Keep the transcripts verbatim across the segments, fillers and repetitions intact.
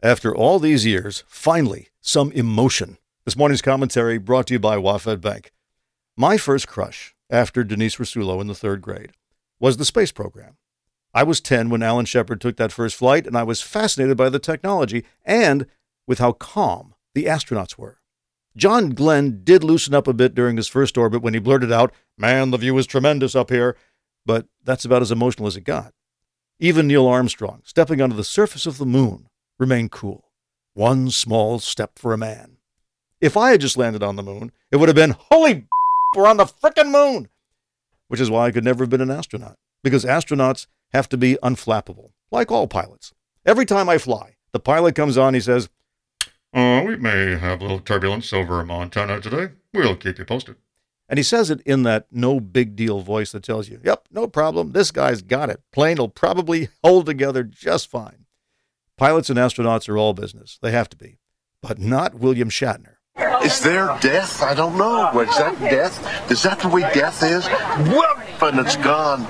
After all these years, finally, some emotion. This morning's commentary brought to you by WaFd Bank. My first crush, after Denise Rasulo in the third grade, was the space program. I was ten when Alan Shepard took that first flight, and I was fascinated by the technology and with how calm the astronauts were. John Glenn did loosen up a bit during his first orbit when he blurted out, "Man, the view is tremendous up here," but that's about as emotional as it got. Even Neil Armstrong, stepping onto the surface of the moon, remained cool. One small step for a man. If I had just landed on the moon, it would have been, holy we're on the frickin' moon! Which is why I could never have been an astronaut, because astronauts have to be unflappable, like all pilots. Every time I fly, the pilot comes on, he says, Uh, we may have a little turbulence over Montana today. We'll keep you posted. And he says it in that no big deal voice that tells you, yep, no problem, this guy's got it. Plane will probably hold together just fine. Pilots and astronauts are all business. They have to be. But not William Shatner. Is there death? I don't know. Is that death? Is that the way death is? Whoop! And it's gone.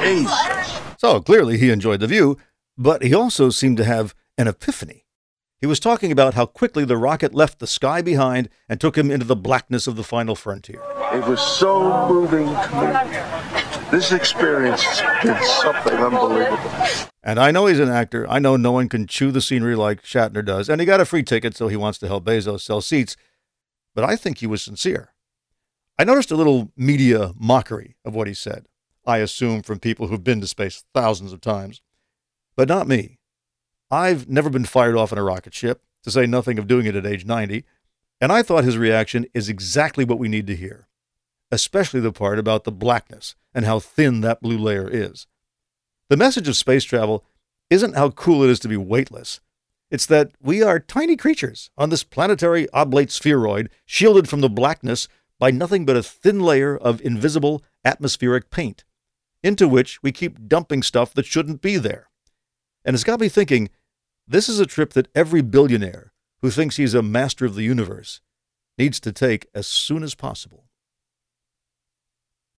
Jeez. So clearly he enjoyed the view, but he also seemed to have an epiphany. He was talking about how quickly the rocket left the sky behind and took him into the blackness of the final frontier. It was so moving to me. This experience has been something unbelievable. And I know he's an actor. I know no one can chew the scenery like Shatner does. And he got a free ticket, so he wants to help Bezos sell seats. But I think he was sincere. I noticed a little media mockery of what he said. I assume from people who've been to space thousands of times. But not me. I've never been fired off in a rocket ship, to say nothing of doing it at age ninety. And I thought his reaction is exactly what we need to hear. Especially the part about the blackness and how thin that blue layer is. The message of space travel isn't how cool it is to be weightless. It's that we are tiny creatures on this planetary oblate spheroid, shielded from the blackness by nothing but a thin layer of invisible atmospheric paint, into which we keep dumping stuff that shouldn't be there. And it's got me thinking, this is a trip that every billionaire who thinks he's a master of the universe needs to take as soon as possible.